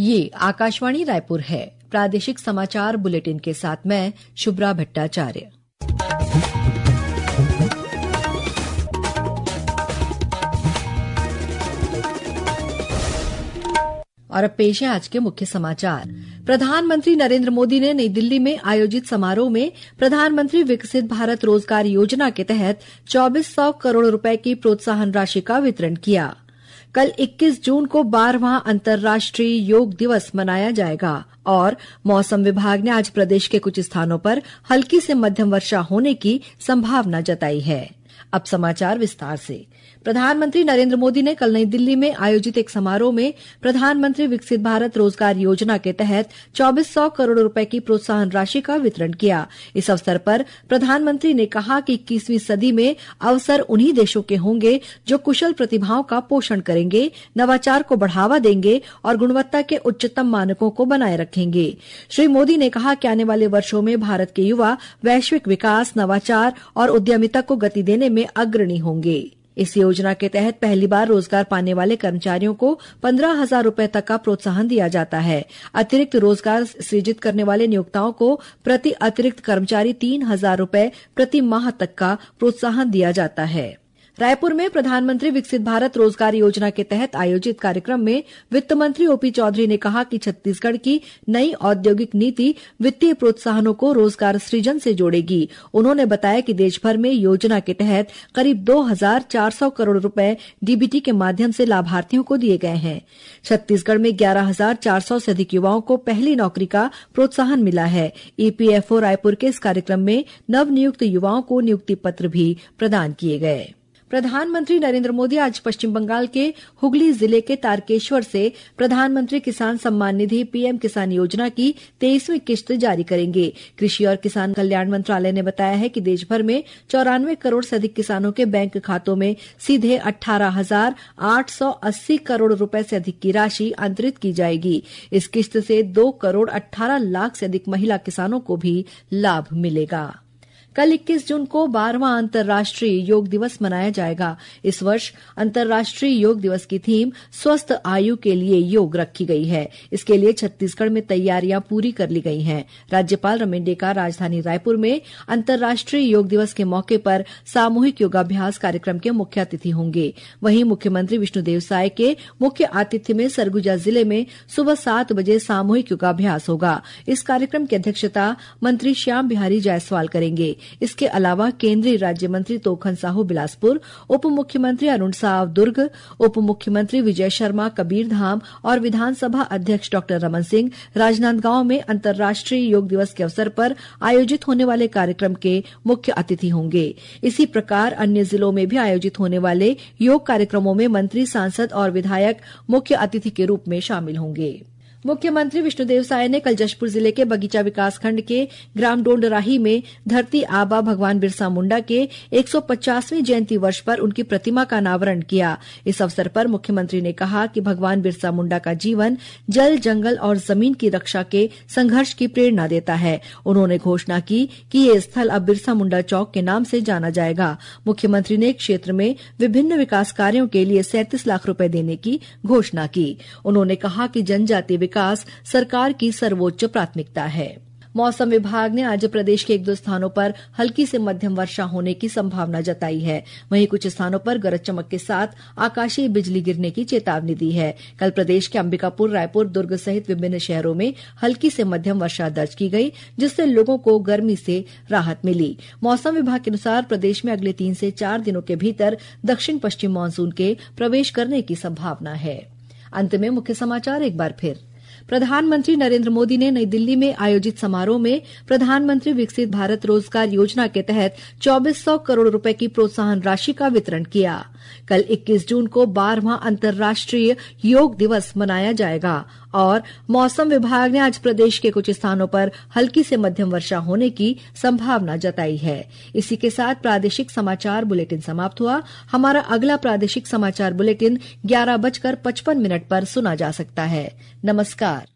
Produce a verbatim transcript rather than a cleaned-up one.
ये आकाशवाणी रायपुर है। प्रादेशिक समाचार बुलेटिन के साथ मैं शुभ्रा भट्टाचार्य। और अब पेश है आज के मुख्य समाचार। प्रधानमंत्री नरेंद्र मोदी ने नई दिल्ली में आयोजित समारोह में प्रधानमंत्री विकसित भारत रोजगार योजना के तहत चौबीस सौ करोड़ रुपए की प्रोत्साहन राशि का वितरण किया। कल इक्कीस जून को बारहवां अंतर्राष्ट्रीय योग दिवस मनाया जाएगा और मौसम विभाग ने आज प्रदेश के कुछ स्थानों पर हल्की से मध्यम वर्षा होने की संभावना जताई है। अब समाचार विस्तार से। प्रधानमंत्री नरेंद्र मोदी ने कल नई दिल्ली में आयोजित एक समारोह में प्रधानमंत्री विकसित भारत रोजगार योजना के तहत चौबीस सौ करोड़ रुपए की प्रोत्साहन राशि का वितरण किया। इस अवसर पर प्रधानमंत्री ने कहा कि इक्कीसवीं सदी में अवसर उन्हीं देशों के होंगे जो कुशल प्रतिभाओं का पोषण करेंगे, नवाचार को बढ़ावा देंगे और गुणवत्ता के उच्चतम मानकों को बनाए रखेंगे। श्री मोदी ने कहा कि आने वाले वर्षों में भारत के युवा वैश्विक विकास, नवाचार और उद्यमिता को गति देने में अग्रणी होंगे। इस योजना के तहत पहली बार रोजगार पाने वाले कर्मचारियों को पंद्रह हजार रूपये तक का प्रोत्साहन दिया जाता है। अतिरिक्त रोजगार सृजित करने वाले नियोक्ताओं को प्रति अतिरिक्त कर्मचारी तीन हजार रूपये प्रति माह तक का प्रोत्साहन दिया जाता है। रायपुर में प्रधानमंत्री विकसित भारत रोजगार योजना के तहत आयोजित कार्यक्रम में वित्त मंत्री ओपी चौधरी ने कहा कि छत्तीसगढ़ की नई औद्योगिक नीति वित्तीय प्रोत्साहनों को रोजगार सृजन से जोड़ेगी। उन्होंने बताया कि देश भर में योजना के तहत करीब दो हजार चार सौ करोड़ रुपए डीबीटी के माध्यम से लाभार्थियों को दिए गए हैं। छत्तीसगढ़ में ग्यारह हजार चार सौ से अधिक युवाओं को पहली नौकरी का प्रोत्साहन मिला है। ईपीएफओ रायपुर के इस कार्यक्रम में नवनियुक्त युवाओं को नियुक्ति पत्र भी प्रदान किए गए। प्रधानमंत्री नरेंद्र मोदी आज पश्चिम बंगाल के हुगली जिले के तारकेश्वर से प्रधानमंत्री किसान सम्मान निधि पीएम किसान योजना की तेईसवीं किश्त जारी करेंगे। कृषि और किसान कल्याण मंत्रालय ने बताया है कि देश भर में चौरानवे करोड़ से अधिक किसानों के बैंक खातों में सीधे अठारह हजार आठ सौ अस्सी करोड़ रुपए से अधिक की राशि अंतरित की जाएगी। इस किश्त से दो करोड़ अठारह लाख से अधिक महिला किसानों को भी लाभ मिलेगा। कल इक्कीस जून को बारहवां अंतर्राष्ट्रीय योग दिवस मनाया जाएगा। इस वर्ष अंतर्राष्ट्रीय योग दिवस की थीम स्वस्थ आयु के लिए योग रखी गई है। इसके लिए छत्तीसगढ़ में तैयारियां पूरी कर ली गई हैं। राज्यपाल रमेश डेका राजधानी रायपुर में अंतर्राष्ट्रीय योग दिवस के मौके पर सामूहिक योगाभ्यास कार्यक्रम के मुख्य अतिथि होंगे। वहीं मुख्यमंत्री विष्णुदेव साय के मुख्य आतिथ्य में सरगुजा जिले में सुबह सात बजे सामूहिक योगाभ्यास होगा। इस कार्यक्रम की अध्यक्षता मंत्री श्याम बिहारी जायसवाल करेंगे। इसके अलावा केंद्रीय राज्य मंत्री तोखन साहू बिलासपुर, उप मुख्यमंत्री अरुण साव दुर्ग, उप मुख्यमंत्री विजय शर्मा कबीरधाम और विधानसभा अध्यक्ष डॉक्टर रमन सिंह राजनांदगांव में अंतर्राष्ट्रीय योग दिवस के अवसर पर आयोजित होने वाले कार्यक्रम के मुख्य अतिथि होंगे। इसी प्रकार अन्य जिलों में भी आयोजित होने वाले योग कार्यक्रमों में मंत्री, सांसद और विधायक मुख्य अतिथि के रूप में शामिल होंगे। मुख्यमंत्री विष्णुदेव साय ने कल जशपुर जिले के बगीचा विकासखंड के ग्राम डोंडराही में धरती आबा भगवान बिरसा मुंडा के एक सौ पचासवीं जयंती वर्ष पर उनकी प्रतिमा का अनावरण किया। इस अवसर पर मुख्यमंत्री ने कहा कि भगवान बिरसा मुंडा का जीवन जल, जंगल और जमीन की रक्षा के संघर्ष की प्रेरणा देता है। उन्होंने घोषणा की कि ये स्थल अब बिरसा मुंडा चौक के नाम से जाना जाएगा। मुख्यमंत्री ने क्षेत्र में विभिन्न विकास कार्यों के लिए सैंतीस लाख रूपये देने की घोषणा की। उन्होंने कहा कि जनजातीय विकास सरकार की सर्वोच्च प्राथमिकता है। मौसम विभाग ने आज प्रदेश के एक दो स्थानों पर हल्की से मध्यम वर्षा होने की संभावना जताई है। वहीं कुछ स्थानों पर गरज चमक के साथ आकाशीय बिजली गिरने की चेतावनी दी है। कल प्रदेश के अंबिकापुर, रायपुर, दुर्ग सहित विभिन्न शहरों में हल्की से मध्यम वर्षा दर्ज की गई, जिससे लोगों को गर्मी से राहत मिली। मौसम विभाग के अनुसार प्रदेश में अगले तीन से चार दिनों के भीतर दक्षिण पश्चिम मानसून के प्रवेश करने की संभावना है। अंत में मुख्य समाचार एक बार फिर। प्रधानमंत्री नरेंद्र मोदी ने नई दिल्ली में आयोजित समारोह में प्रधानमंत्री विकसित भारत रोजगार योजना के तहत चौबीस सौ करोड़ रुपए की प्रोत्साहन राशि का वितरण किया। कल इक्कीस जून को बारहवां अंतर्राष्ट्रीय योग दिवस मनाया जाएगा और मौसम विभाग ने आज प्रदेश के कुछ स्थानों पर हल्की से मध्यम वर्षा होने की संभावना जताई है। इसी के साथ प्रादेशिक समाचार बुलेटिन समाप्त हुआ। हमारा अगला प्रादेशिक समाचार बुलेटिन ग्यारह बजकर पचपन मिनट पर सुना जा सकता है। नमस्कार।